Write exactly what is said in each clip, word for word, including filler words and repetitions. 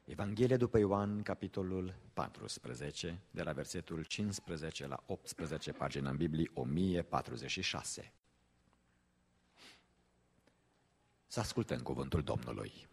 Evanghelia după Ioan, capitolul paisprezece, de la versetul cincisprezece la optsprezece, pagina în Biblie o mie patruzeci și șase. Să ascultăm cuvântul Domnului.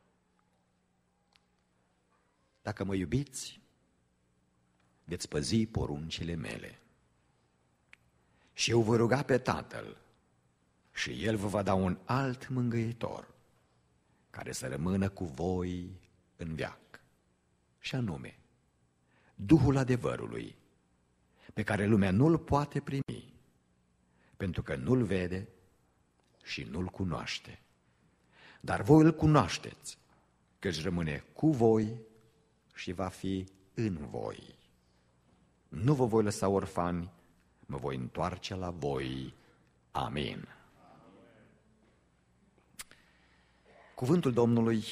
Dacă mă iubiți, veți păzi poruncile mele. Și eu voi ruga pe Tatăl și El vă va da un alt mângâietor, care să rămână cu voi în veac, și anume Duhul adevărului, pe care lumea nu-l poate primi, pentru că nu-l vede și nu-l cunoaște. Dar voi îl cunoașteți, căci rămâne cu voi și va fi în voi. Nu vă voi lăsa orfani, mă voi întoarce la voi. Amin. Cuvântul Domnului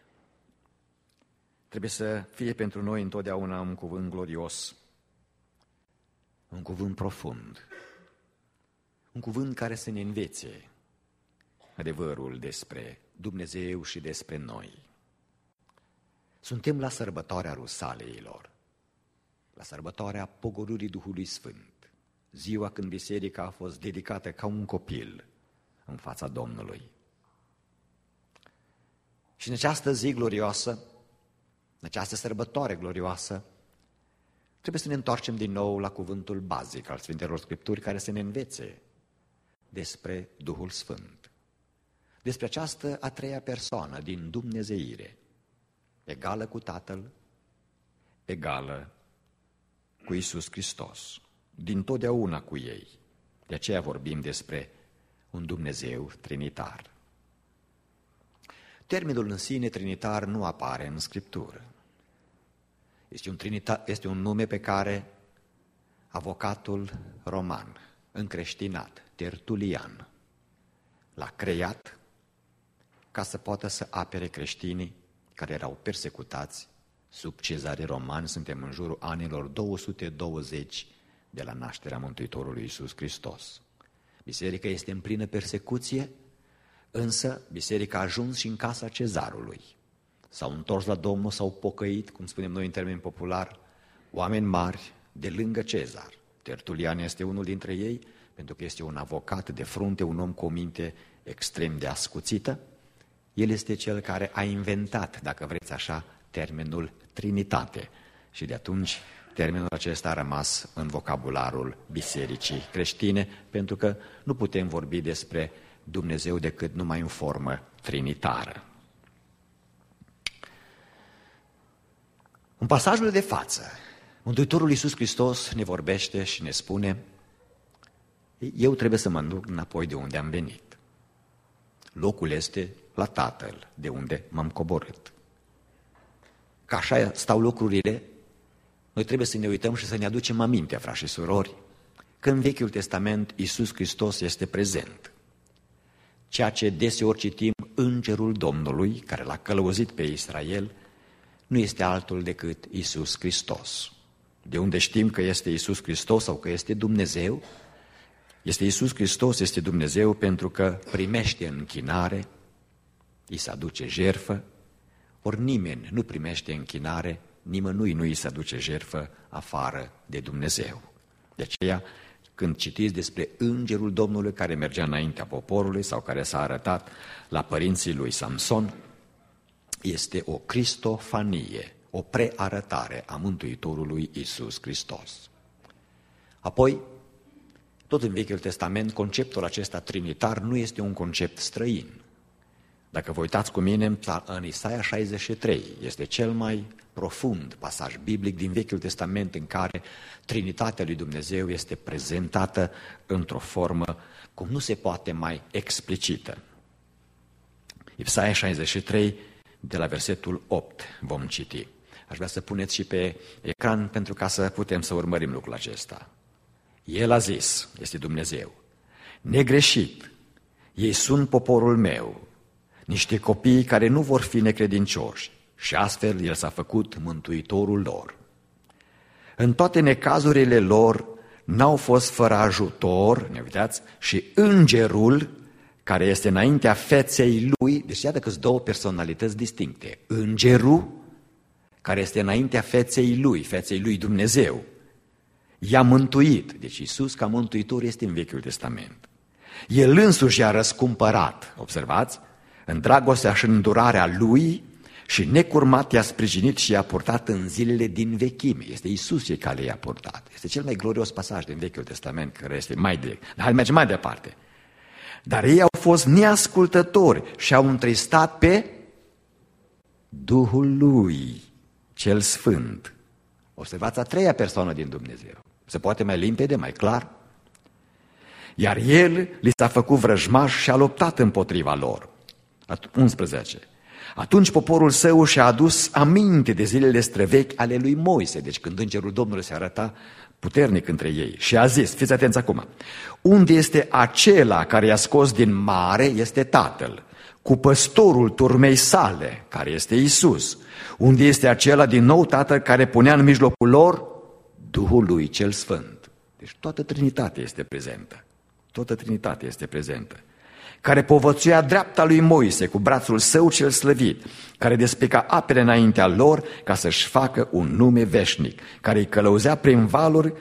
trebuie să fie pentru noi întotdeauna un cuvânt glorios, un cuvânt profund, un cuvânt care să ne învețe adevărul despre Dumnezeu și despre noi. Suntem la sărbătoarea Rusaleilor, la sărbătoarea pogorârii Duhului Sfânt, ziua când biserica a fost dedicată ca un copil în fața Domnului. Și în această zi glorioasă, în această sărbătoare glorioasă, trebuie să ne întoarcem din nou la cuvântul bazic al Sfintelor Scripturi, care să ne învețe despre Duhul Sfânt, despre această a treia persoană din dumnezeire, egală cu Tatăl, egală cu Iisus Hristos, dintotdeauna cu ei. De aceea vorbim despre un Dumnezeu trinitar. Termenul în sine trinitar nu apare în Scriptură. Este un, trinita, este un nume pe care avocatul roman, încreștinat, Tertulian, l-a creat ca să poată să apere creștinii care erau persecutați sub cezare roman. Suntem în jurul anilor două sute douăzeci de la nașterea Mântuitorului Iisus Hristos. Biserica este în plină persecuție, însă biserica a ajuns și în casa cezarului. S-au întors la Domnul, s-au pocăit, cum spunem noi în termen popular, oameni mari de lângă Cezar. Tertulian este unul dintre ei, pentru că este un avocat de frunte, un om cu o minte extrem de ascuțită. El este cel care a inventat, dacă vreți așa, termenul Trinitate. Și de atunci termenul acesta a rămas în vocabularul bisericii creștine, pentru că nu putem vorbi despre Dumnezeu decât numai în formă trinitară. În pasajul de față, Mântuitorul Iisus Hristos ne vorbește și ne spune: eu trebuie să mă duc înapoi de unde am venit. Locul este la Tatăl, de unde m-am coborât. Că așa stau lucrurile, noi trebuie să ne uităm și să ne aducem aminte, frați și surori, că în Vechiul Testament Iisus Hristos este prezent. Ceea ce deseori citim, Îngerul Domnului, care l-a călăuzit pe Israel, nu este altul decât Iisus Hristos. De unde știm că este Iisus Hristos sau că este Dumnezeu? Este Iisus Hristos, este Dumnezeu pentru că primește închinare, îi se aduce jertfă, ori nimeni nu primește închinare, nimănui nu îi se aduce jertfă afară de Dumnezeu. De aceea, când citiți despre Îngerul Domnului care mergea înaintea poporului sau care s-a arătat la părinții lui Samson, este o cristofanie, o prearătare a Mântuitorului Iisus Hristos. Apoi, tot în Vechiul Testament, conceptul acesta trinitar nu este un concept străin. Dacă vă uitați cu mine în Isaia șaizeci și trei, este cel mai profund pasaj biblic din Vechiul Testament în care Trinitatea lui Dumnezeu este prezentată într-o formă cum nu se poate mai explicită. Isaia șaizeci și trei, de la versetul opt vom citi. Aș vrea să puneți și pe ecran pentru ca să putem să urmărim lucrul acesta. El a zis, este Dumnezeu, negreșit, ei sunt poporul meu, niște copii care nu vor fi necredincioși, și astfel El s-a făcut mântuitorul lor. În toate necazurile lor n-au fost fără ajutor, ne uitați, și îngerul care este înaintea feței lui, deci iată că sunt două personalități distincte, îngerul care este înaintea feței Lui, feței Lui Dumnezeu, i-a mântuit. Deci Iisus ca mântuitor este în Vechiul Testament. El însuși i-a răscumpărat, observați, în dragostea și îndurarea Lui și necurmat i-a sprijinit și i-a purtat în zilele din vechime. Este Iisus cel care i-a purtat. Este cel mai glorios pasaj din Vechiul Testament, care este mai direct. Dar hai mergem mai departe. Dar ei au fost neascultători și au întristat pe Duhul Lui, cel Sfânt. Observați a treia persoană din Dumnezeu. Se poate mai limpede, mai clar? Iar El li s-a făcut vrăjmaș și a luptat împotriva lor. unsprezece. Atunci poporul său și-a adus aminte de zilele străvechi ale lui Moise, deci când îngerul Domnului se arăta puternic între ei, și a zis, fiți atenți acum, unde este acela care i-a scos din mare este Tatăl, cu păstorul turmei sale, care este Iisus. Unde este acela din nou Tatăl care punea în mijlocul lor Duhul lui cel Sfânt. Deci toată Trinitatea este prezentă. Toată Trinitatea este prezentă. Care povățuia dreapta lui Moise cu brațul său cel slăvit, care despica apele înaintea lor ca să-și facă un nume veșnic, care îi călăuzea prin valuri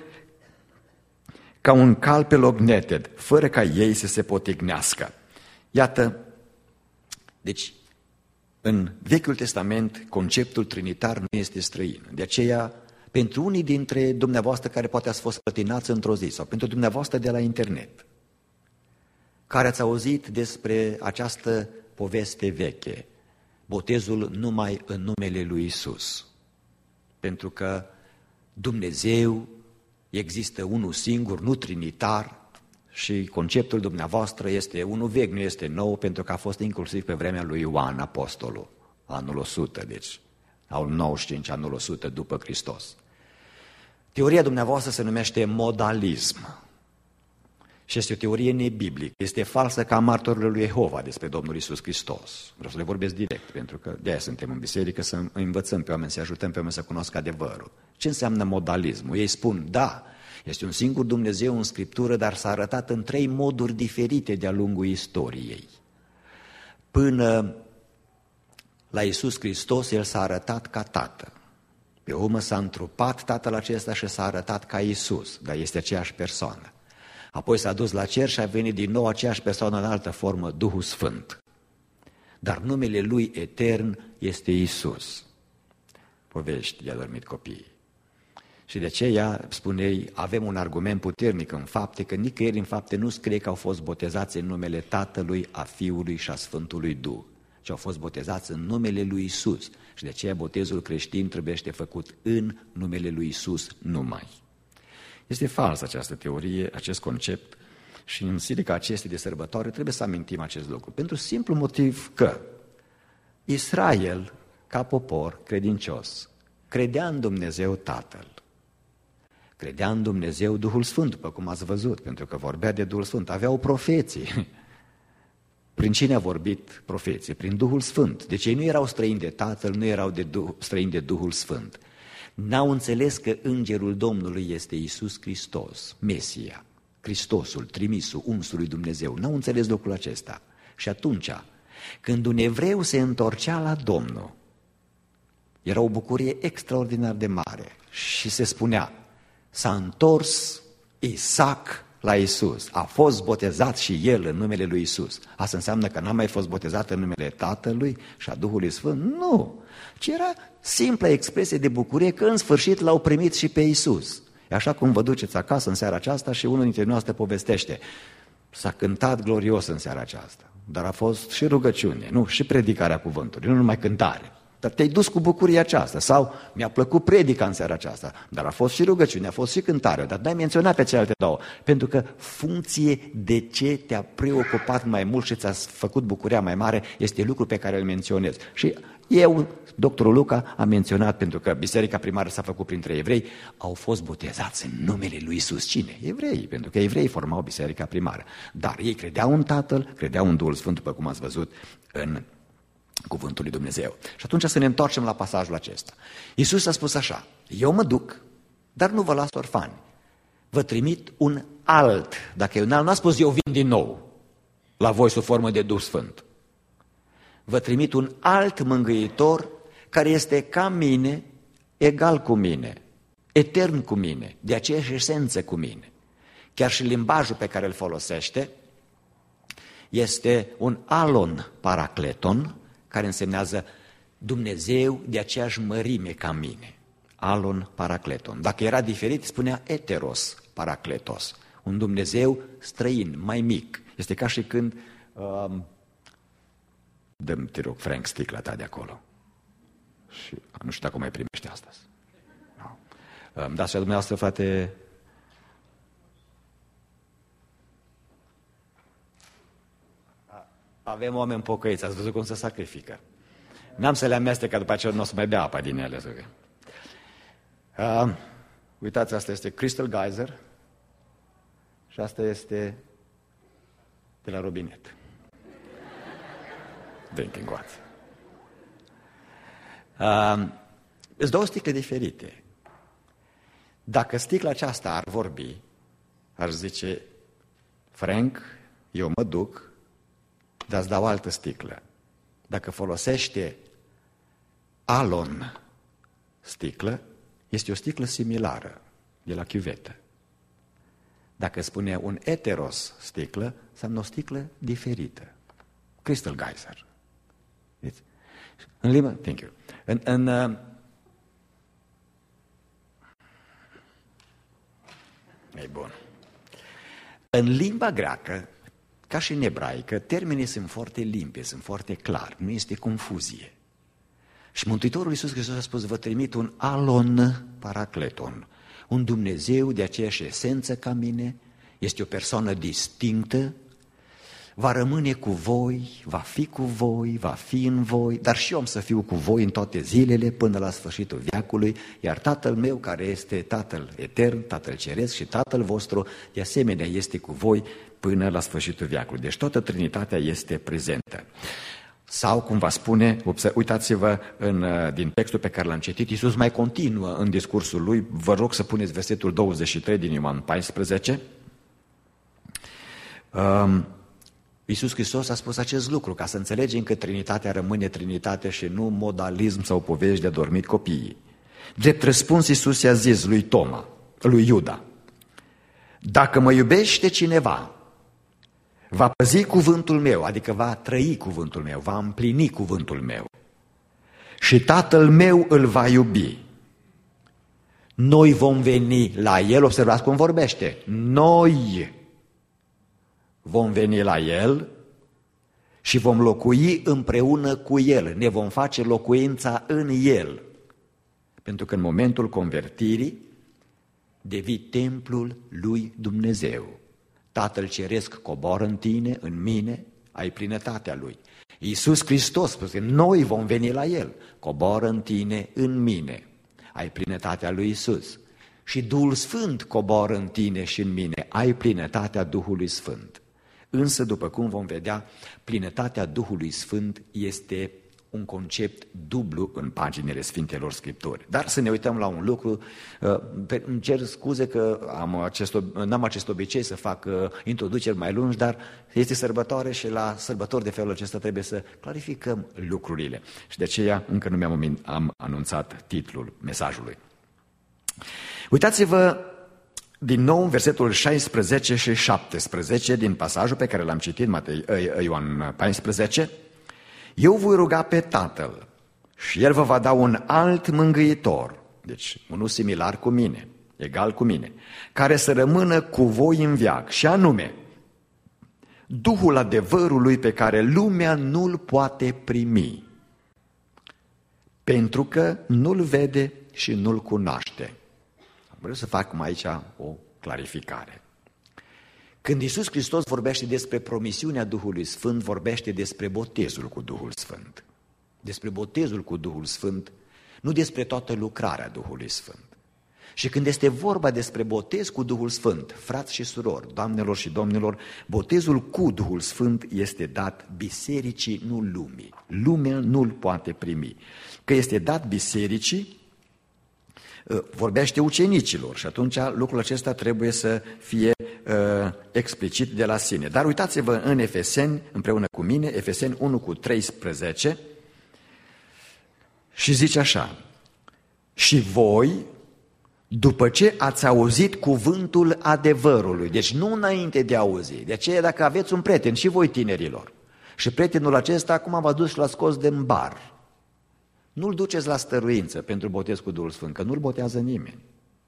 ca un cal pe loc neted, fără ca ei să se potignească. Iată, deci, în Vechiul Testament, conceptul trinitar nu este străin. De aceea, pentru unii dintre dumneavoastră care poate ați fost clătinați într-o zi, sau pentru dumneavoastră de la internet, care ați auzit despre această poveste veche, botezul numai în numele lui Iisus. Pentru că Dumnezeu există unul singur, nu trinitar, și conceptul dumneavoastră este unul vechi, nu este nou, pentru că a fost inclusiv pe vremea lui Ioan, apostolul, anul o sută, deci anul nouăzeci și cinci, anul o sută după Hristos. Teoria dumneavoastră se numește modalism. Și este o teorie nebiblică, este falsă ca martorilor lui Jehova despre Domnul Iisus Hristos. Vreau să le vorbesc direct, pentru că de-aia suntem în biserică, să învățăm pe oameni, să ajutăm pe oameni să cunoască adevărul. Ce înseamnă modalismul? Ei spun, da, este un singur Dumnezeu în Scriptură, dar s-a arătat în trei moduri diferite de-a lungul istoriei. Până la Iisus Hristos, El s-a arătat ca Tată. Pe urmă s-a întrupat Tatăl acesta și s-a arătat ca Iisus, dar este aceeași persoană. Apoi s-a dus la cer și a venit din nou aceeași persoană în altă formă, Duhul Sfânt. Dar numele Lui etern este Iisus. Povești de adormit copiii. Și de aceea, spune ei, avem un argument puternic în fapte, că nicăieri în fapte nu scrie că au fost botezați în numele Tatălui, a Fiului și a Sfântului Duh, ci au fost botezați în numele lui Iisus. Și de aceea botezul creștin trebuie să fie făcut în numele lui Iisus numai. Este falsă această teorie, acest concept, și în zilele acestea de sărbătoare trebuie să amintim acest lucru, pentru simplu motiv că Israel, ca popor credincios, credea în Dumnezeu Tatăl, credea în Dumnezeu Duhul Sfânt, după cum ați văzut, pentru că vorbea de Duhul Sfânt, aveau profeții. Prin cine a vorbit profeții? Prin Duhul Sfânt. Deci ei nu erau străini de Tatăl, nu erau de Duh, străini de Duhul Sfânt. N-au înțeles că Îngerul Domnului este Iisus Hristos, Mesia, Hristosul, trimisul, unsul lui Dumnezeu. N-au înțeles lucrul acesta. Și atunci, când un evreu se întorcea la Domnul, era o bucurie extraordinar de mare și se spunea, s-a întors Isaac la Iisus, a fost botezat și el în numele lui Iisus. Asta înseamnă că n-a mai fost botezat în numele Tatălui și a Duhului Sfânt? Nu, ci era simplă expresie de bucurie că în sfârșit l-au primit și pe Iisus. E așa cum vă duceți acasă în seara aceasta și unul dintre noastre povestește, s-a cântat glorios în seara aceasta, dar a fost și rugăciune, nu, și predicarea cuvântului, nu numai cântare. Dar te-ai dus cu bucuria aceasta. Sau mi-a plăcut predica în seara aceasta, dar a fost și rugăciune, a fost și cântare, dar n-ai menționat pe celelalte două, pentru că funcție de ce te-a preocupat mai mult și ți-a făcut bucuria mai mare este lucru pe care îl menționez. Și eu, doctorul Luca, am menționat, pentru că biserica primară s-a făcut printre evrei, au fost botezați în numele lui Iisus. Cine? Evrei, pentru că evrei formau biserica primară. Dar ei credeau în Tatăl, credeau în Duhul Sfânt, după cum ați văzut în cuvântul lui Dumnezeu. Și atunci să ne întoarcem la pasajul acesta. Iisus a spus așa, eu mă duc, dar nu vă las orfani. Vă trimit un alt, dacă e un alt, n-a spus eu vin din nou la voi sub formă de Duh Sfânt. Vă trimit un alt mângâietor care este ca mine, egal cu mine, etern cu mine, de aceeași esență cu mine. Chiar și limbajul pe care îl folosește este un alon paracleton, care însemnează Dumnezeu de aceeași mărime ca mine. Alon paracleton. Dacă era diferit, spunea eteros paracletos. Un Dumnezeu străin, mai mic. Este ca și când... Um, dă-mi, te rog, Frank, sticla ta de acolo. Și nu știu dacă mai primește astăzi. No. Um, dați-o dumneavoastră, frate... Avem oameni pocăiți, ați văzut cum se sacrifică. N-am să le amestec, că după aceea nu o să mai bea apa din ele. Uh, uitați, asta este Crystal Geyser și asta este de la robinet. Drinking water. Uh, Sunt două sticle diferite. Dacă sticla aceasta ar vorbi, ar zice, Frank, eu mă duc, dar îți dau altă sticlă. Dacă folosește alon sticlă, este o sticlă similară de la chiuvetă. Dacă spune un eteros sticlă, înseamnă o sticlă diferită. Crystal Geyser. În limba, thank you. În, în, e bun. În limba greacă, ca și în ebraică, termenii sunt foarte limpezi, sunt foarte clari, nu este confuzie. Și Mântuitorul Iisus Hristos a spus, vă trimit un alon paracleton, un Dumnezeu de aceeași esență ca mine, este o persoană distinctă, va rămâne cu voi, va fi cu voi, va fi în voi, dar și eu am să fiu cu voi în toate zilele până la sfârșitul veacului, iar Tatăl meu care este Tatăl etern, Tatăl ceresc și Tatăl vostru, de asemenea este cu voi până la sfârșitul veacului. Deci toată Trinitatea este prezentă. Sau, cum va spune, uitați-vă în, din textul pe care l-am citit, Iisus mai continuă în discursul lui, vă rog să puneți versetul douăzeci și trei din Ioan paisprezece. Um, Iisus Hristos a spus acest lucru, ca să înțelegem că Trinitatea rămâne Trinitate și nu modalism sau povești de adormit copiii. Drept răspuns, Iisus i-a zis lui Toma, lui Iuda, dacă mă iubește cineva, va păzi cuvântul meu, adică va trăi cuvântul meu, va împlini cuvântul meu și Tatăl meu îl va iubi. Noi vom veni la el, observați cum vorbește, noi vom veni la el și vom locui împreună cu el, ne vom face locuința în el. Pentru că în momentul convertirii devii templul lui Dumnezeu. Tatăl Ceresc coboară în tine, în mine, ai plinătatea lui. Iisus Hristos, spune că noi vom veni la el, coboară în tine, în mine, ai plinătatea lui Iisus. Și Duhul Sfânt coboară în tine și în mine, ai plinătatea Duhului Sfânt. Însă, după cum vom vedea, plinătatea Duhului Sfânt este un concept dublu în paginile Sfintelor Scripturi. Dar să ne uităm la un lucru, îmi cer scuze că am acest, n-am acest obicei să fac introduceri mai lungi, dar este sărbătoare și la sărbători de felul acesta trebuie să clarificăm lucrurile. Și de aceea încă nu mi-am am anunțat titlul mesajului. Uitați-vă din nou în versetul șaisprezece și șaptesprezece din pasajul pe care l-am citit, Matei, Ioan paisprezece, eu voi ruga pe Tatăl și El vă va da un alt mângâitor, deci unul similar cu mine, egal cu mine, care să rămână cu voi în veac, și anume Duhul adevărului pe care lumea nu-l poate primi, pentru că nu-l vede și nu-l cunoaște. Vreau să fac aici o clarificare. Când Iisus Hristos vorbește despre promisiunea Duhului Sfânt, vorbește despre botezul cu Duhul Sfânt. Despre botezul cu Duhul Sfânt, nu despre toată lucrarea Duhului Sfânt. Și când este vorba despre botez cu Duhul Sfânt, frați și surori, doamnelor și domnilor, botezul cu Duhul Sfânt este dat bisericii, nu lumii. Lumea nu-l poate primi. Că este dat bisericii, vorbește ucenicilor și atunci lucrul acesta trebuie să fie uh, explicit de la sine. Dar uitați-vă în Efeseni, împreună cu mine, Efeseni unu cu treisprezece, și zice așa: Și voi, după ce ați auzit cuvântul adevărului, deci nu înainte de a auzi, de aceea dacă aveți un prieten, și voi tinerilor, și prietenul acesta acum v-a dus și l-a scos din bar, nu-l duceți la stăruință pentru botez cu Duhul Sfânt, că nu-l botează nimeni.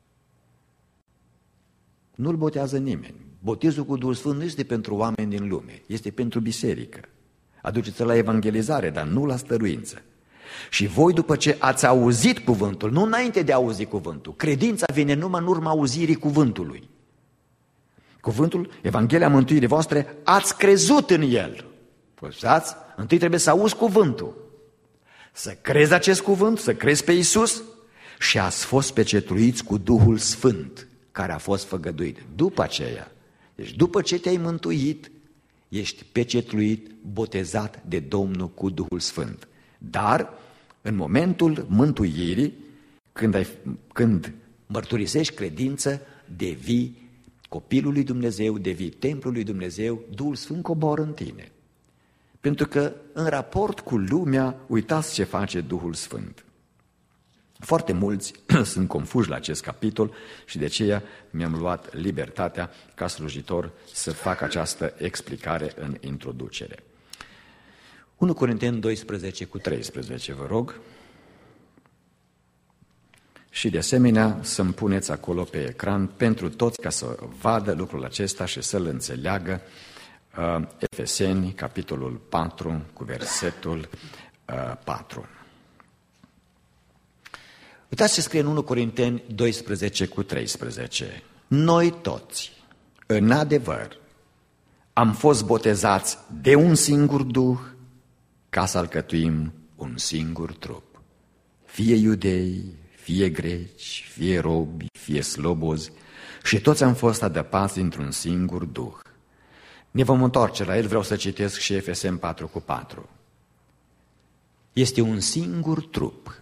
Nu-l botează nimeni. Botezul cu Duhul Sfânt nu este pentru oameni din lume, este pentru biserică. Aduceți-l la evangelizare, dar nu la stăruință. Și voi, după ce ați auzit cuvântul, nu înainte de a auzi cuvântul, credința vine numai în urma auzirii cuvântului. Cuvântul, Evanghelia mântuirii voastre, ați crezut în el. Păsați? Întâi trebuie să auzi cuvântul, să crezi acest cuvânt, să crezi pe Iisus și ați fost pecetluiți cu Duhul Sfânt, care a fost făgăduit. După aceea, deci după ce te-ai mântuit, ești pecetluit, botezat de Domnul cu Duhul Sfânt. Dar, în momentul mântuirii, când, ai, când mărturisești credință, devii copilul lui Dumnezeu, devii templul lui Dumnezeu, Duhul Sfânt coboară în tine. Pentru că, în raport cu lumea, uitați ce face Duhul Sfânt. Foarte mulți sunt confuși la acest capitol și de aceea mi-am luat libertatea ca slujitor să fac această explicare în introducere. unu Corinteni doisprezece cu treisprezece, vă rog. Și de asemenea să-mi puneți acolo pe ecran pentru toți ca să vadă lucrul acesta și să-l înțeleagă. Efeseni, capitolul patru, cu versetul patru. Uitați ce scrie în unu Corinteni doisprezece cu treisprezece. Noi toți, în adevăr, am fost botezați de un singur Duh ca să alcătuim un singur trup. Fie iudei, fie greci, fie robi, fie slobozi, și toți am fost adăpați dintr-un singur Duh. Ne vom întoarce la el, vreau să citesc și Efeseni patru cu patru. Este un singur trup,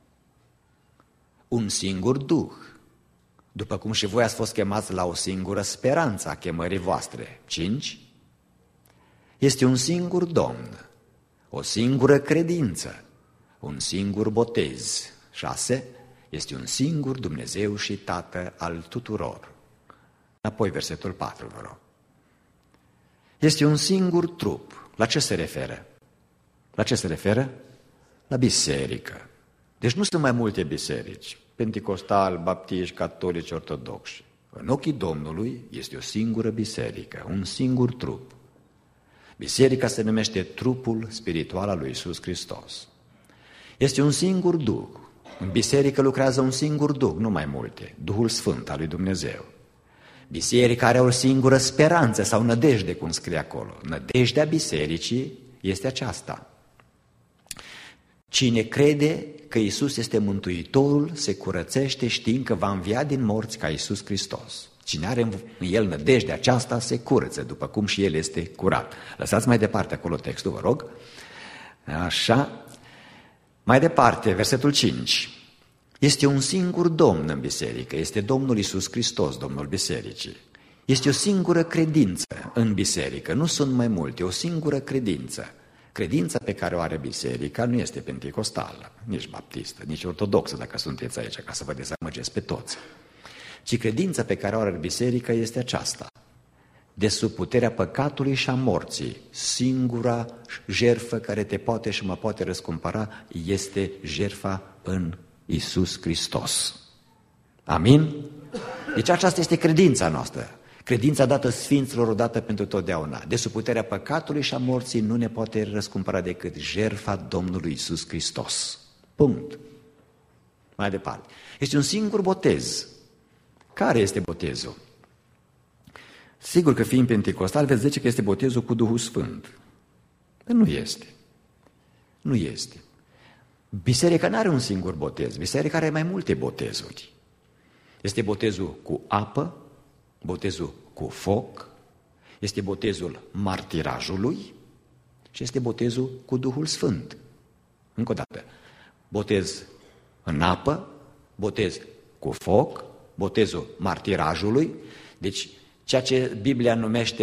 un singur Duh, după cum și voi ați fost chemați la o singură speranță a chemării voastre. cinci. Este un singur Domn, o singură credință, un singur botez. șase. Este un singur Dumnezeu și Tată al tuturor. Apoi versetul patru, vă rog. Este un singur trup. La ce se referă? La ce se referă? La biserică. Deci nu sunt mai multe biserici, penticostali, baptiști, catolici, ortodoxi. În ochii Domnului este o singură biserică, un singur trup. Biserica se numește trupul spiritual al lui Iisus Hristos. Este un singur Duh. În biserică lucrează un singur Duh, nu mai multe, Duhul Sfânt al lui Dumnezeu. Biserica are o singură speranță sau nădejde, cum scrie acolo. Nădejdea bisericii este aceasta. Cine crede că Iisus este Mântuitorul, se curățește știind că va învia din morți ca Iisus Hristos. Cine are în el nădejdea aceasta, se curăță, după cum și el este curat. Lăsați mai departe acolo textul, vă rog. Așa. Mai departe, versetul cinci. Este un singur Domn în biserică, este Domnul Iisus Hristos, Domnul bisericii. Este o singură credință în biserică, nu sunt mai multe, o singură credință. Credința pe care o are biserica nu este penticostală, nici baptistă, nici ortodoxă, dacă sunteți aici, ca să vă dezamăgesc pe toți. Ci credința pe care o are biserica este aceasta. De sub puterea păcatului și a morții, singura jertfă care te poate și mă poate răscumpăra este jertfa în Iisus Hristos. Amin? Deci aceasta este credința noastră. Credința dată sfinților odată pentru totdeauna. De sub puterea păcatului și a morții nu ne poate răscumpăra decât jertfa Domnului Iisus Hristos. Punct. Mai departe. Este un singur botez. Care este botezul? Sigur că fiind penticostal veți zice că este botezul cu Duhul Sfânt. Dar nu este. Nu este. Biserica nu are un singur botez. Biserica are mai multe botezuri. Este botezul cu apă, botezul cu foc, este botezul martirajului și este botezul cu Duhul Sfânt. Încă o dată. Botez în apă, botez cu foc, botezul martirajului, deci ceea ce Biblia numește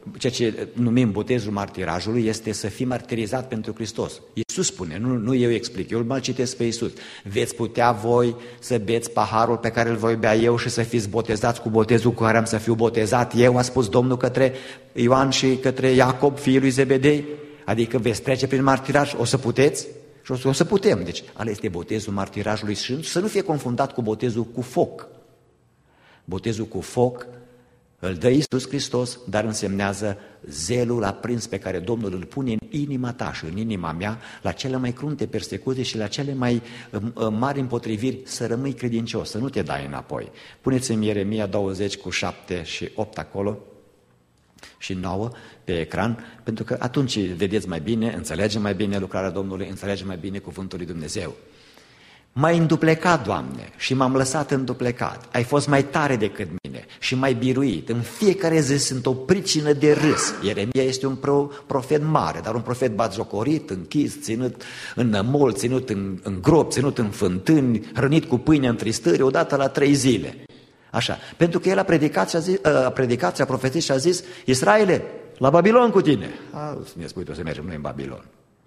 ceea ce numim botezul martirajului este să fii martirizat pentru Hristos. Iisus spune, nu, nu eu explic, eu mă citesc pe Iisus. Veți putea voi să beți paharul pe care îl voi bea eu și să fiți botezați cu botezul cu care am să fiu botezat eu, a spus Domnul către Ioan și către Iacob, fiul lui Zebedei? Adică veți trece prin martiraj, o să puteți? Și o să, o să putem. Deci, ăla este botezul martirajului și să nu fie confundat cu botezul cu foc. Botezul cu foc îl dă Iisus Hristos, dar însemnează zelul aprins pe care Domnul îl pune în inima ta și în inima mea, la cele mai crunte persecuții și la cele mai mari împotriviri, să rămâi credincios, să nu te dai înapoi. Puneți-mi Ieremia douăzeci cu șapte și opt acolo și nouă pe ecran, pentru că atunci vedeți mai bine, înțelegem mai bine lucrarea Domnului, înțelegem mai bine cuvântul lui Dumnezeu. M-ai înduplecat, Doamne, și m-am lăsat înduplecat. Ai fost mai tare decât mine și m-ai biruit. În fiecare zi sunt o pricină de râs. Ieremia este un profet mare, dar un profet batjocorit, închis, ținut în nămol, ținut în, în grop, ținut în fântâni, hrănit cu pâine în tristări, odată la trei zile. Așa, pentru că el a predicat și a, zis, a predicat și a profețit și a zis, Israele, la Babilon cu tine. A, ne spui tu să mergem noi în Babilon.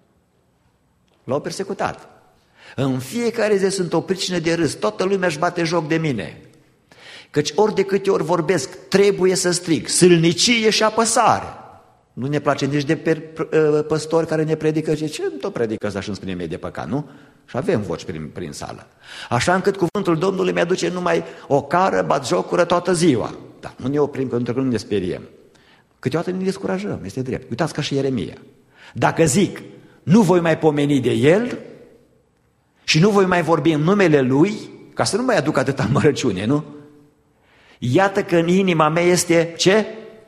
L-au persecutat. În fiecare zi sunt o pricină de râs, toată lumea își bate joc de mine. Căci ori de câte ori vorbesc, trebuie să strig, sâlnicie și apăsare. Nu ne place nici de per, păstori care ne predică, ce, ce tot predică ăsta și îmi spune mie de păcat, nu? Și avem voci prin, prin sală. Așa încât cuvântul Domnului mi-aduce numai o cară, batjocură toată ziua. Dar nu ne oprim pentru că nu ne speriem. Câteodată ne descurajăm, este drept. Uitați ca și Ieremia. Dacă zic, nu voi mai pomeni de el și nu voi mai vorbi în numele lui, ca să nu mai aduc atâta mărăciune, nu? Iată că în inima mea este ce?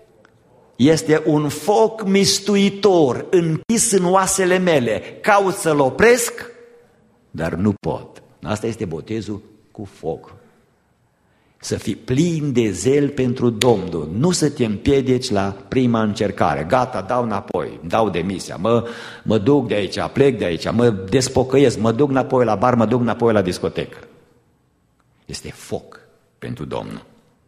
Este un foc mistuitor închis în oasele mele. Caut să-l opresc, dar nu pot. Asta este botezul cu foc. Să fii plin de zel pentru Domnul, nu să te împiedici la prima încercare. Gata, dau înapoi, dau demisia, mă, mă duc de aici, plec de aici, mă despocăiesc, mă duc înapoi la bar, mă duc înapoi la discotecă. Este foc pentru Domnul.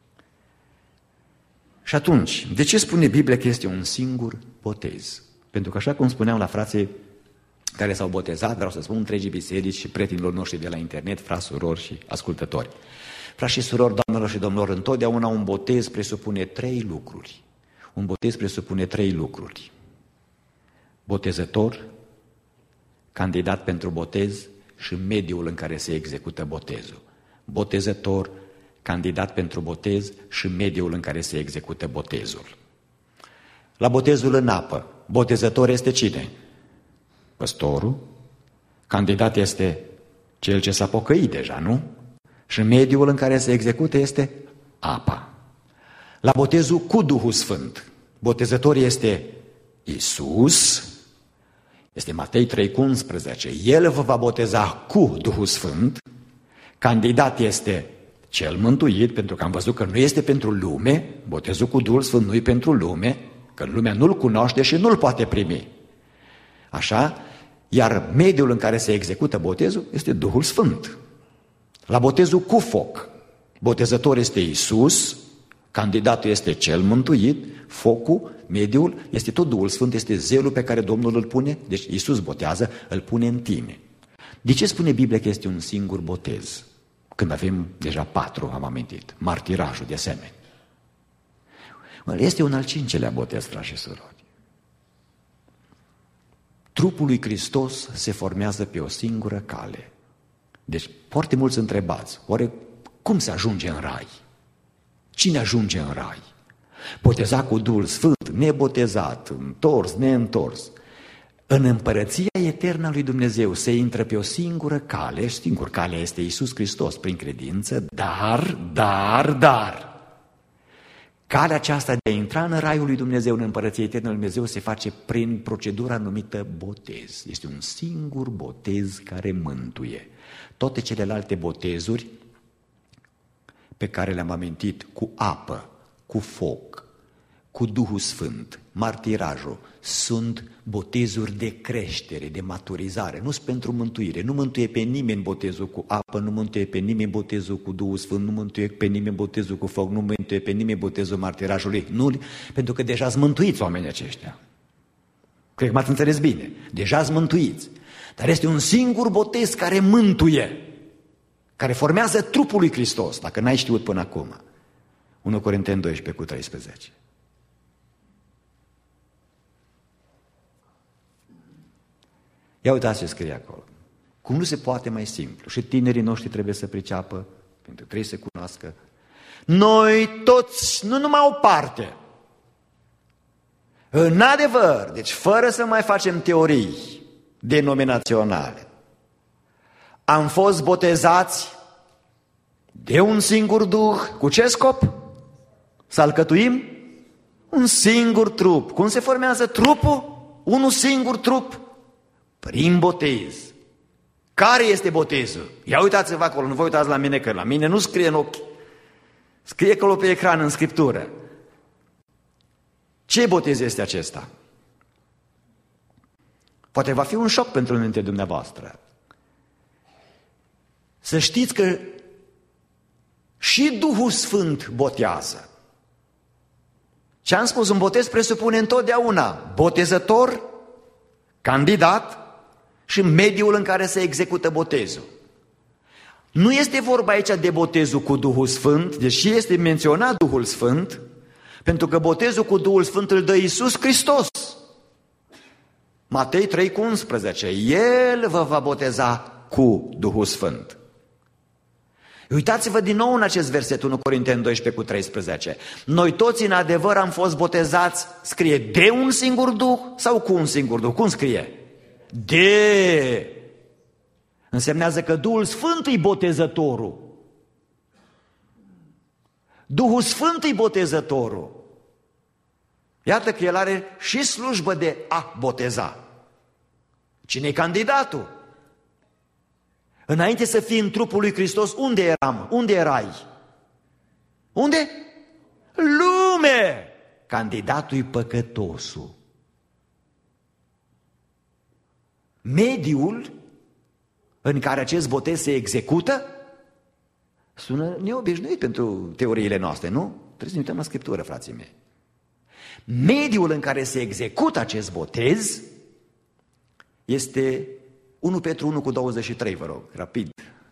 Și atunci, de ce spune Biblia că este un singur botez? Pentru că așa cum spuneam la frații care s-au botezat, vreau să spun întregii biserici și prietenilor noștri de la internet, frați, surori și ascultători. Frați și surori, doamnelor și domnilor, întotdeauna un botez presupune trei lucruri. Un botez presupune trei lucruri. Botezător, candidat pentru botez și mediul în care se execută botezul. Botezător, candidat pentru botez și mediul în care se execută botezul. La botezul în apă, botezător este cine? Păstorul. Candidat este cel ce s-a pocăit deja, nu? Și mediul în care se execută este apa. La botezul cu Duhul Sfânt, botezător este Iisus, este Matei trei cu unsprezece. El vă va boteza cu Duhul Sfânt. Candidat este cel mântuit, pentru că am văzut că nu este pentru lume, botezul cu Duhul Sfânt nu e pentru lume, că lumea nu-l cunoaște și nu-l poate primi. Așa? Iar mediul în care se execută botezul este Duhul Sfânt. La botezul cu foc, botezător este Iisus, candidatul este cel mântuit, focul, mediul, este tot Duhul Sfânt, este zelul pe care Domnul îl pune, deci Iisus botează, îl pune în tine. De ce spune Biblia că este un singur botez? Când avem deja patru, am amintit, martirajul de asemenea. Este un al cincelea botez, frați și surori. Trupul lui Hristos se formează pe o singură cale. Deci, foarte mulți întrebați, oare cum se ajunge în rai? Cine ajunge în rai? Botezat cu Duhul Sfânt, nebotezat, întors, neîntors. În împărăția eternă a lui Dumnezeu se intră pe o singură cale, și singur calea este Iisus Hristos prin credință, dar, dar, dar, calea aceasta de a intra în raiul lui Dumnezeu, în împărăția eternă a lui Dumnezeu, se face prin procedura numită botez. Este un singur botez care mântuie. Toate celelalte botezuri pe care le-am amintit cu apă, cu foc, cu Duhul Sfânt, martirajul, sunt botezuri de creștere, de maturizare, nu sunt pentru mântuire. Nu mântuie pe nimeni botezul cu apă, nu mântuie pe nimeni botezul cu Duhul Sfânt, nu mântuie pe nimeni botezul cu foc, nu mântuie pe nimeni botezul martirajului. Nu, pentru că deja sunt mântuiți oamenii aceștia. Cred că m-ați înțeles bine. Deja sunt mântuiți. Dar este un singur botez care mântuie, care formează trupul lui Hristos, dacă n-ai știut până acum. unu Corinteni doisprezece cu treisprezece. Ia uitați ce scrie acolo. Cum nu se poate mai simplu. Și tinerii noștri trebuie să priceapă, pentru că trebuie să cunoască. Noi toți, nu numai o parte. În adevăr, deci fără să mai facem teorii denominaționale, am fost botezați de un singur Duh. Cu ce scop? Să alcătuim un singur trup. Cum se formează trupul? Unul singur trup. Prin botez. Care este botezul? Ia uitați-vă acolo, nu vă uitați la mine, că la mine nu scrie în ochi. Scrie acolo pe ecran, în Scriptură. Ce botez este acesta? Poate va fi un șoc pentru unul dintre dumneavoastră. Să știți că și Duhul Sfânt botează. Ce am spus, un botez presupune întotdeauna botezător, candidat și mediul în care se execută botezul. Nu este vorba aici de botezul cu Duhul Sfânt, deși este menționat Duhul Sfânt, pentru că botezul cu Duhul Sfânt îl dă Iisus Hristos. Matei trei cu unsprezece. El vă va boteza cu Duhul Sfânt. Uitați-vă din nou în acest verset, unu Corinteni doisprezece cu treisprezece. Noi toți în adevăr am fost botezați, scrie de un singur Duh sau cu un singur Duh? Cum scrie? De. Însemnează că Duhul Sfânt e botezătorul. Duhul Sfânt e botezătorul. Iată că El are și slujbă de a boteza. Cine e candidatul? Înainte să fii în trupul lui Hristos, unde eram? Unde erai? Unde? Lume! Candidatul e păcătosul. Mediul în care acest botez se execută sună neobișnuit pentru teoriile noastre, nu? Trebuie să ne uităm la Scriptură, frații mei. Mediul în care se execută acest botez este unu Petru unu cu douăzeci și trei, vă rog, rapid.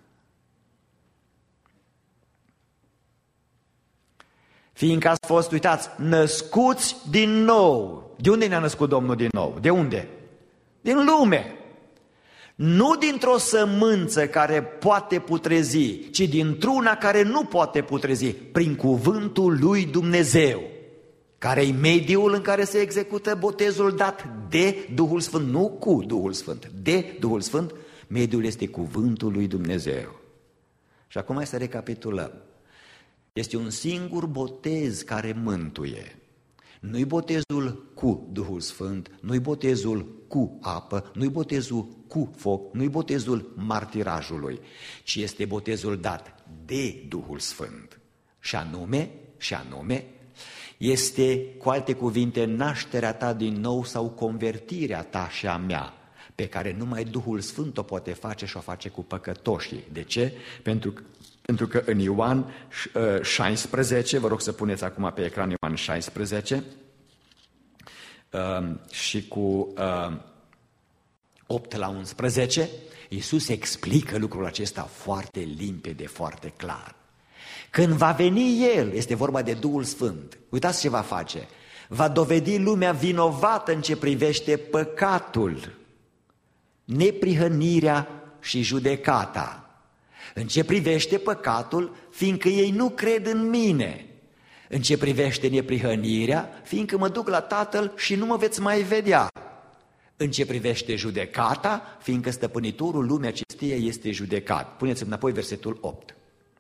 Fiindcă ați fost, uitați, născuți din nou. De unde ne-a născut Domnul din nou? De unde? Din lume. Nu dintr-o sămânță care poate putrezi, ci dintr-una care nu poate putrezi, prin cuvântul lui Dumnezeu, care e mediul în care se execută botezul dat de Duhul Sfânt, nu cu Duhul Sfânt, de Duhul Sfânt. Mediul este cuvântul lui Dumnezeu. Și acum hai să recapitulăm. Este un singur botez care mântuie. Nu-i botezul cu Duhul Sfânt, nu-i botezul cu apă, nu-i botezul cu foc, nu-i botezul martirajului, ci este botezul dat de Duhul Sfânt. Și anume, și anume, este, cu alte cuvinte, nașterea ta din nou sau convertirea ta și a mea, pe care numai Duhul Sfânt o poate face și o face cu păcătoșii. De ce? Pentru că Pentru că în Ioan șaisprezece, vă rog să puneți acum pe ecran Ioan șaisprezece, și cu opt la unsprezece, Iisus explică lucrul acesta foarte limpede, foarte clar. Când va veni El, este vorba de Duhul Sfânt, uitați ce va face, va dovedi lumea vinovată în ce privește păcatul, neprihănirea și judecata. În ce privește păcatul, fiindcă ei nu cred în mine. În ce privește neprihănirea, fiindcă mă duc la Tatăl și nu mă veți mai vedea. În ce privește judecata, fiindcă stăpânitorul lumii acesteia este judecat. Puneți-mi înapoi versetul opt.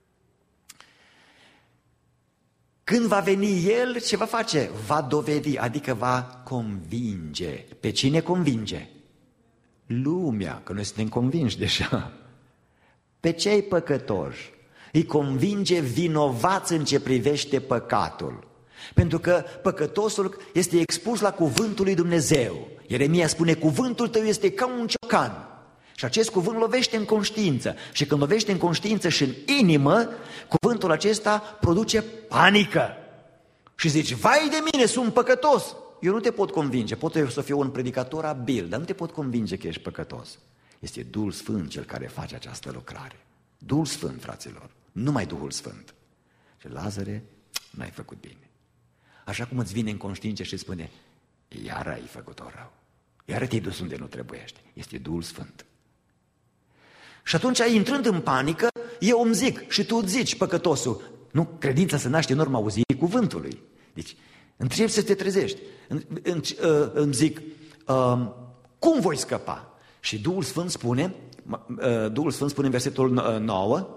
Când va veni El, ce va face? Va dovedi, adică va convinge. Pe cine convinge? Lumea, că noi suntem convinși deja. Pe cei păcătoși îi convinge vinovați în ce privește păcatul. Pentru că păcătosul este expus la cuvântul lui Dumnezeu. Ieremia spune, cuvântul tău este ca un ciocan. Și acest cuvânt lovește în conștiință. Și când lovește în conștiință și în inimă, cuvântul acesta produce panică. Și zici, vai de mine, sunt păcătos. Eu nu te pot convinge, pot eu să fiu un predicator abil, dar nu te pot convinge că ești păcătos. Este Duhul Sfânt cel care face această lucrare. Duhul Sfânt, fraților, numai Duhul Sfânt. Și Lazare, n-ai făcut bine. Așa cum îți vine în conștiință și spune, iar ai făcut-o rău. Iar te-ai dus unde nu trebuiești. Este Duhul Sfânt. Și atunci, intrând în panică, eu îmi zic și tu îți zici, păcătosul, nu, credința se naște în urma auzirii cuvântului. Deci, întrebi să te trezești. Îmi zic, cum voi scăpa? Și Duhul Sfânt spune, Duhul Sfânt spune în versetul nouă,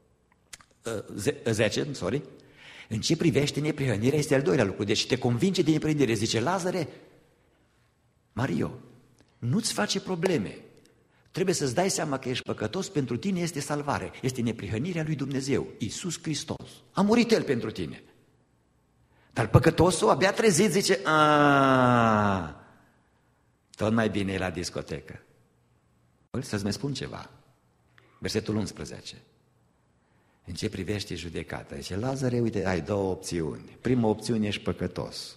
zece, sorry, în ce privește neprihănirea este al doilea lucru. Deci te convinge de neprihănire. Zice, Lazare, Mario, nu-ți face probleme. Trebuie să-ți dai seama că ești păcătos, pentru tine este salvare. Este neprihănirea lui Dumnezeu, Iisus Hristos. A murit El pentru tine. Dar păcătosul, abia trezit, zice, aaa, tot mai bine e la discotecă. Să-ți mai spun ceva. Versetul unsprezece. În ce privește judecata? Zice, Lazare, uite, ai două opțiuni. Prima opțiune, ești păcătos.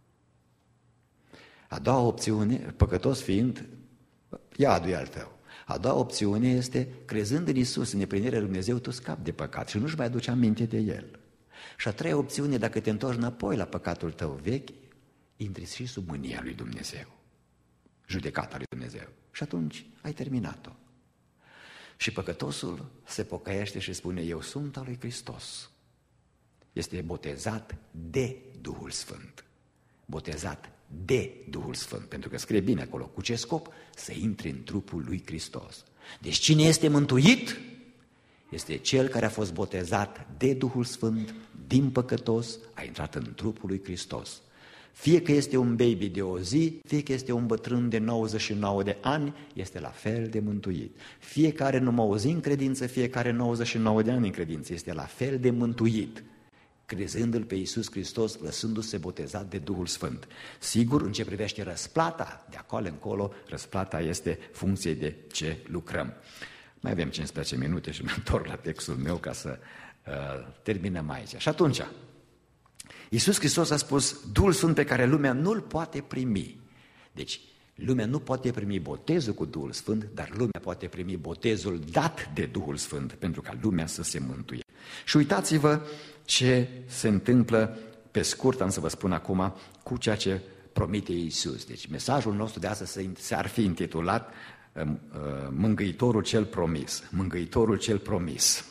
A doua opțiune, păcătos fiind, iadul al tău. A doua opțiune este, crezând în Iisus, în neprihănirea lui Dumnezeu, tu scapi de păcat și nu-și mai aduce aminte de El. Și a treia opțiune, dacă te întorci înapoi la păcatul tău vechi, intri și sub mânia lui Dumnezeu, judecata lui Dumnezeu. Și atunci ai terminat-o. Și păcătosul se pocăiește și spune, eu sunt al lui Hristos. Este botezat de Duhul Sfânt. Botezat de Duhul Sfânt, pentru că scrie bine acolo, cu ce scop? Să intri în trupul lui Hristos. Deci cine este mântuit? Este cel care a fost botezat de Duhul Sfânt, din păcătos, a intrat în trupul lui Hristos. Fie că este un baby de o zi, fie că este un bătrân de nouăzeci și nouă de ani, este la fel de mântuit. Fiecare numai o zi în credință, fiecare nouăzeci și nouă de ani în credință, este la fel de mântuit, crezându-L pe Iisus Hristos, lăsându-se botezat de Duhul Sfânt. Sigur, în ce privește răsplata, de acolo încolo, răsplata este funcție de ce lucrăm. Mai avem cincisprezece minute și mă întorc la textul meu ca să uh, terminăm aici. Și atunci, Iisus Hristos a spus, Duhul Sfânt pe care lumea nu-L poate primi. Deci, lumea nu poate primi botezul cu Duhul Sfânt, dar lumea poate primi botezul dat de Duhul Sfânt, pentru ca lumea să se mântuie. Și uitați-vă ce se întâmplă, pe scurt, am să vă spun acum, cu ceea ce promite Iisus. Deci, mesajul nostru de astăzi s-ar fi intitulat Mângâitorul cel promis. Mângâitorul cel promis.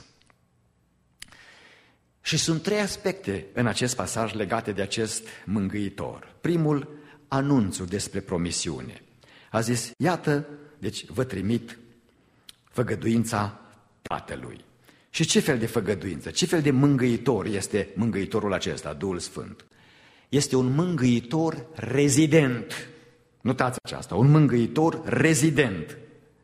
Și sunt trei aspecte în acest pasaj legate de acest mângâitor. Primul, anunțul despre promisiune. A zis, iată, deci vă trimit făgăduința Tatălui. Și ce fel de făgăduință, ce fel de mângâitor este mângâitorul acesta, Duhul Sfânt? Este un mângâitor rezident. Notați aceasta, un mângâitor rezident.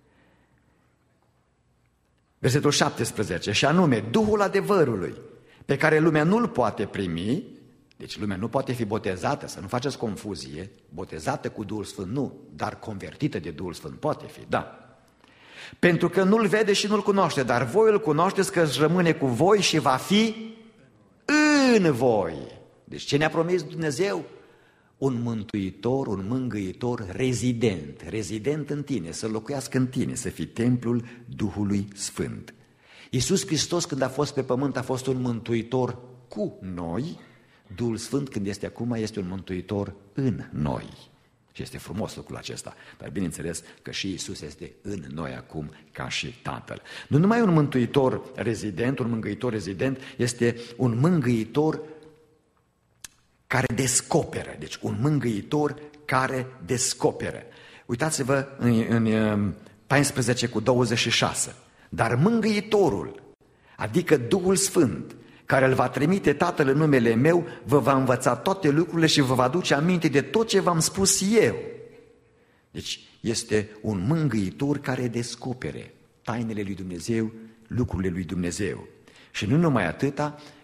Versetul șaptesprezece, și anume, Duhul adevărului, pe care lumea nu-l poate primi, deci lumea nu poate fi botezată, să nu faceți confuzie, botezată cu Duhul Sfânt nu, dar convertită de Duhul Sfânt poate fi, da. Pentru că nu-l vede și nu-l cunoaște, dar voi îl cunoașteți că își rămâne cu voi și va fi în voi. Deci ce ne-a promis Dumnezeu? Un mântuitor, un mângâitor rezident, rezident în tine, să locuiască în tine, să fii templul Duhului Sfânt. Iisus Hristos, când a fost pe pământ, a fost un mântuitor cu noi. Duhul Sfânt, când este acum, este un mântuitor în noi. Și este frumos lucrul acesta, dar bineînțeles că și Iisus este în noi acum ca și Tatăl. Nu numai un mântuitor rezident, un mângâitor rezident, este un mângâitor care descoperă, deci un mângâitor care descoperă. Uitați-vă în, în paisprezece cu douăzeci și șase. Dar mângâitorul, adică Duhul Sfânt, care îl va trimite Tatăl în numele meu, vă va învăța toate lucrurile și vă va aduce aminte de tot ce v-am spus eu. Deci este un mângâitor care descopere tainele lui Dumnezeu, lucrurile lui Dumnezeu. Și nu numai atâta,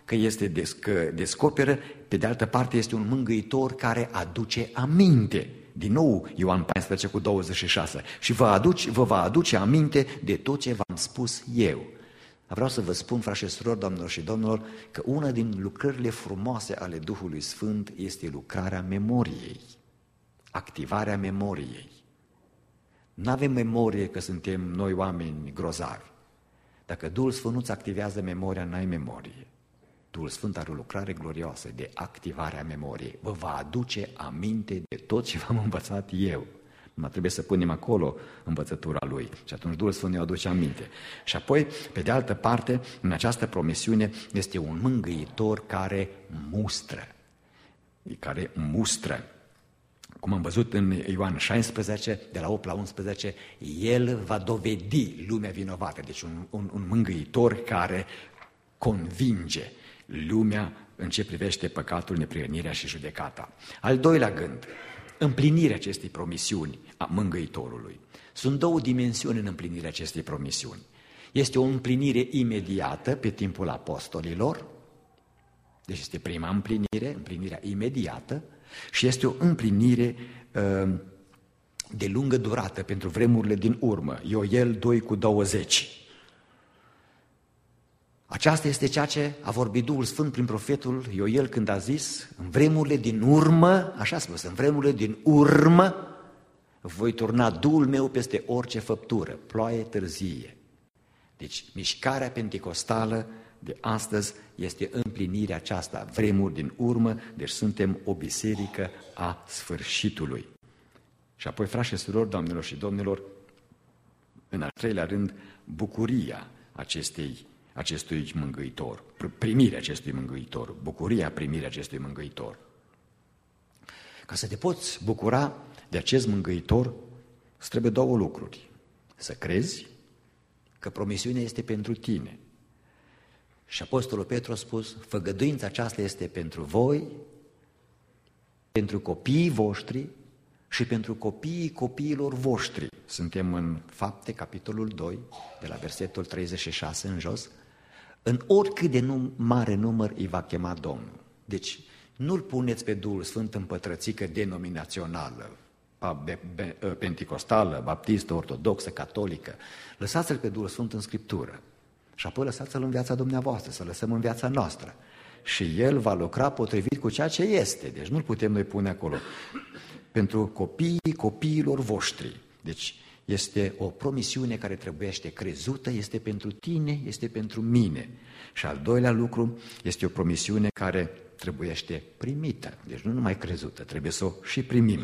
că, este, că descoperă, pe de altă parte este un mângâitor care aduce aminte. Din nou Ioan paisprezece cu douăzeci și șase. Și vă, aduce, vă va aduce aminte de tot ce v-am spus eu. Vreau să vă spun, frați și surori, doamnelor și domnilor, că una din lucrările frumoase ale Duhului Sfânt este lucrarea memoriei, activarea memoriei. Nu avem memorie că suntem noi oameni grozavi. Dacă Duhul Sfânt nu-ți activează memoria, n-ai memorie. Duhul Sfânt are o lucrare glorioasă de activare a memoriei. Vă va aduce aminte de tot ce v-am învățat eu. Numai trebuie să punem acolo învățătura Lui. Și atunci Duhul Sfânt ne aduce aminte. Și apoi, pe de altă parte, în această promisiune este un mângâitor care mustră. Care mustră. Cum am văzut în Ioan șaisprezece, de la opt la unsprezece, El va dovedi lumea vinovată. Deci un, un, un mângâitor care convinge lumea în ce privește păcatul, neprihănirea și judecata. Al doilea gând, împlinirea acestei promisiuni a mângâitorului. Sunt două dimensiuni în împlinirea acestei promisiuni. Este o împlinire imediată pe timpul apostolilor, deci este prima împlinire, împlinirea imediată, și este o împlinire uh, de lungă durată pentru vremurile din urmă. Ioel doi cu douăzeci. Aceasta este ceea ce a vorbit Duhul Sfânt prin profetul Ioel când a zis: în vremurile din urmă, așa a spus, în vremurile din urmă voi turna Duhul meu peste orice făptură, ploaie târzie. Deci mișcarea penticostală de astăzi este împlinirea aceasta, vremuri din urmă, deci suntem o biserică a sfârșitului. Și apoi, frați și surori, doamnelor și domnilor, în al treilea rând, bucuria acestei, acestui mângâitor, primirea acestui mângâitor, bucuria primirea acestui mângâitor. Ca să te poți bucura de acest mângâitor, îți trebuie două lucruri. Să crezi că promisiunea este pentru tine. Și Apostolul Petru a spus: făgăduința aceasta este pentru voi, pentru copiii voștri și pentru copiii copiilor voștri. Suntem în Fapte, capitolul doi, de la versetul treizeci și șase în jos. În oricât de num- mare număr îi va chema Domnul. Deci nu-L puneți pe Duhul Sfânt în pătrățică denominațională, penticostală, baptistă, ortodoxă, catolică. Lăsați-L pe Duhul Sfânt în Scriptură. Și apoi lăsați-L în viața dumneavoastră, să lăsăm în viața noastră. Și El va lucra potrivit cu ceea ce este. Deci nu-L putem noi pune acolo. Pentru copiii copiilor voștri. Deci este o promisiune care trebuiește crezută, este pentru tine, este pentru mine. Și al doilea lucru, este o promisiune care trebuiește primită. Deci nu numai crezută, trebuie să o și primim.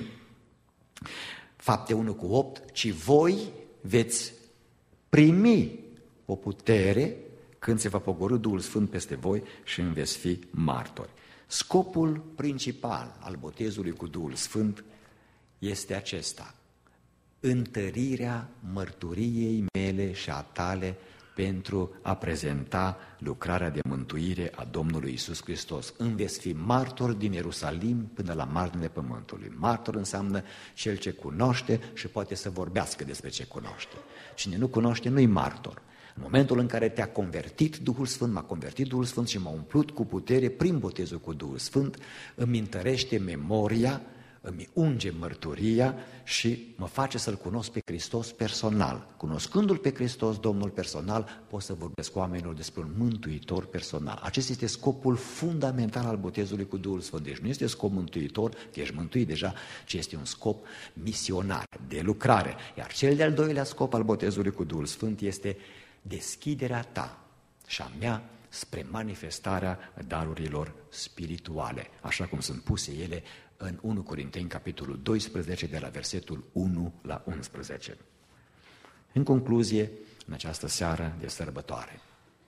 Fapte unu cu opt, ci voi veți primi o putere când se va pogorî Duhul Sfânt peste voi și îmi veți fi martori. Scopul principal al botezului cu Duhul Sfânt este acesta: întărirea mărturiei mele și a tale pentru a prezenta lucrarea de mântuire a Domnului Iisus Hristos. Îmi veți fi martori din Ierusalim până la marginile pământului. Martor înseamnă cel ce cunoaște și poate să vorbească despre ce cunoaște. Cine nu cunoaște nu-i martor. În momentul în care te-a convertit Duhul Sfânt, m-a convertit Duhul Sfânt și m-a umplut cu putere prin botezul cu Duhul Sfânt, îmi întărește memoria, îmi unge mărturia și mă face să-L cunosc pe Hristos personal. Cunoscându-L pe Hristos, Domnul personal, pot să vorbesc cu oamenilor despre un mântuitor personal. Acesta este scopul fundamental al botezului cu Duhul Sfânt. Deci nu este scop mântuitor, că ești mântuit deja, ci este un scop misionar, de lucrare. Iar cel de-al doilea scop al botezului cu Duhul Sfânt este deschiderea ta și a mea spre manifestarea darurilor spirituale, așa cum sunt puse ele în unu Corinteni, capitolul doisprezece, de la versetul unu la unsprezece. În concluzie, în această seară de sărbătoare,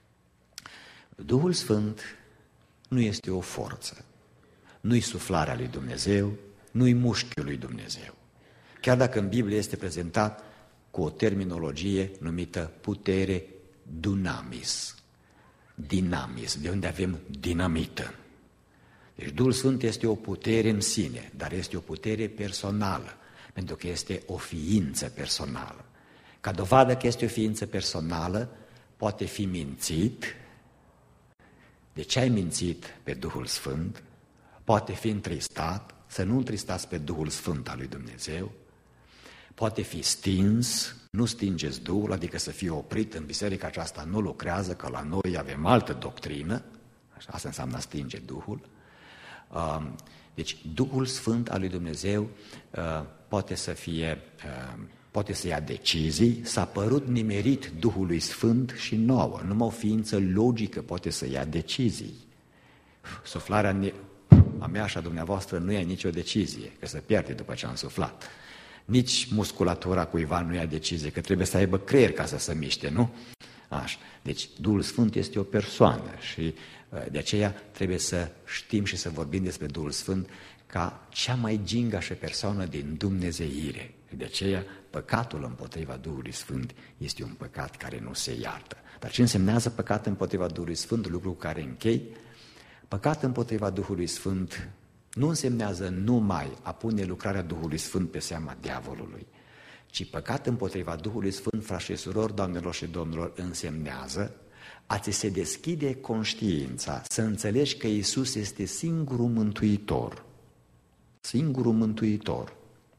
Duhul Sfânt nu este o forță, nu-i suflarea lui Dumnezeu, nu-i mușchiul lui Dumnezeu. Chiar dacă în Biblie este prezentat cu o terminologie numită putere dunamis, dinamis, de unde avem dinamită. Deci Duhul Sfânt este o putere în sine, dar este o putere personală, pentru că este o ființă personală. Ca dovadă că este o ființă personală, poate fi mințit, de ce ai mințit pe Duhul Sfânt, poate fi întristat, să nu întristați pe Duhul Sfânt al lui Dumnezeu, poate fi stins, nu stingeți Duhul, adică să fie oprit în biserica aceasta, nu lucrează, că la noi avem altă doctrină, asta înseamnă a stinge Duhul. Deci Duhul Sfânt al lui Dumnezeu poate să fie, poate să ia decizii, s-a părut nimerit Duhului Sfânt și nouă, numai o ființă logică poate să ia decizii. Suflarea a mea și a dumneavoastră nu ia nicio decizie, că se pierde după ce am suflat. Nici musculatura cuiva nu ia decizie, că trebuie să aibă creier ca să se miște, nu? Așa. Deci Duhul Sfânt este o persoană și de aceea trebuie să știm și să vorbim despre Duhul Sfânt ca cea mai gingașă persoană din dumnezeire. De aceea păcatul împotriva Duhului Sfânt este un păcat care nu se iartă. Dar ce însemnează păcat împotriva Duhului Sfânt, lucru cu care închei? Păcat împotriva Duhului Sfânt nu însemnează numai a pune lucrarea Duhului Sfânt pe seama diavolului, ci păcat împotriva Duhului Sfânt, frați și surori, doamnelor și domnilor, însemnează a ți se deschide conștiința, să înțelegi că Iisus este singurul mântuitor. Singurul mântuitor.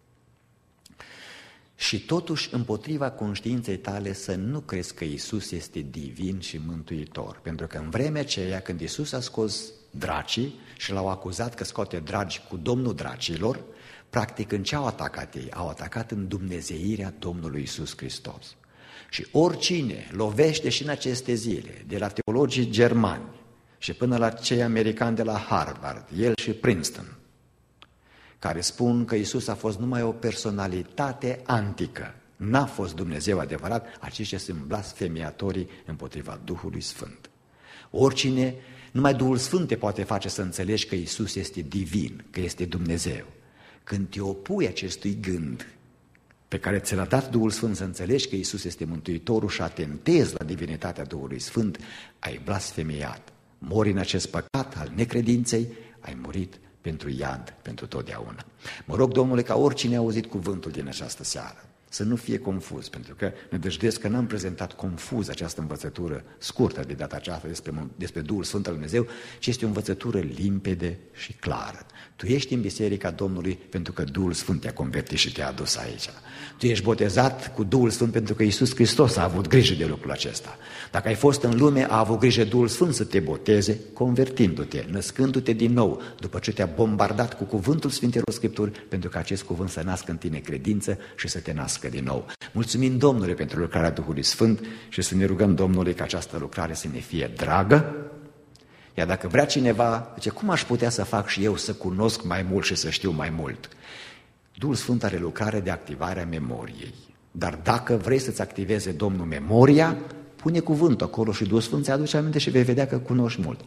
Și totuși, împotriva conștiinței tale, să nu crezi că Iisus este divin și mântuitor. Pentru că în vremea aceea, când Iisus a scos dracii și l-au acuzat că scoate dragi cu Domnul dracilor, practic în ce au atacat ei? Au atacat în dumnezeirea Domnului Iisus Hristos. Și oricine lovește și în aceste zile, de la teologii germani și până la cei americani de la Harvard, Yale și Princeton, care spun că Iisus a fost numai o personalitate antică, n-a fost Dumnezeu adevărat, aceștia sunt blasfemiatorii împotriva Duhului Sfânt. Oricine, numai Duhul Sfânt te poate face să înțelegi că Iisus este divin, că este Dumnezeu. Când te opui acestui gând pe care ți l-a dat Duhul Sfânt să înțelegi că Iisus este Mântuitorul și atentezi la divinitatea Duhului Sfânt, ai blasfemiat. Mori în acest păcat al necredinței, ai murit pentru iad, pentru totdeauna. Mă rog, Domnule, ca oricine a auzit cuvântul din această seară să nu fie confuz, pentru că ne dăjduiesc că n-am prezentat confuz această învățătură scurtă de data aceasta despre, despre Duhul Sfânt al Dumnezeu, ci este o învățătură limpede și clară. Tu ești în Biserica Domnului pentru că Duhul Sfânt te-a convertit și te-a adus aici. Tu ești botezat cu Duhul Sfânt pentru că Iisus Hristos a avut grijă de lucrul acesta. Dacă ai fost în lume, a avut grijă Duhul Sfânt să te boteze, convertindu-te, născându-te din nou, după ce te-a bombardat cu cuvântul Sfintelor Scripturi, pentru că acest cuvânt să nască în tine credință și să te nască din nou. Mulțumim Domnului pentru lucrarea Duhului Sfânt și să ne rugăm Domnului ca această lucrare să ne fie dragă. Iar dacă vrea cineva, zice, cum aș putea să fac și eu să cunosc mai mult și să știu mai mult? Duhul Sfânt are lucrare de activare a memoriei. Dar dacă vrei să-ți activeze Domnul memoria, pune cuvântul acolo și Duhul Sfânt ți aduce aminte și vei vedea că cunoști mult.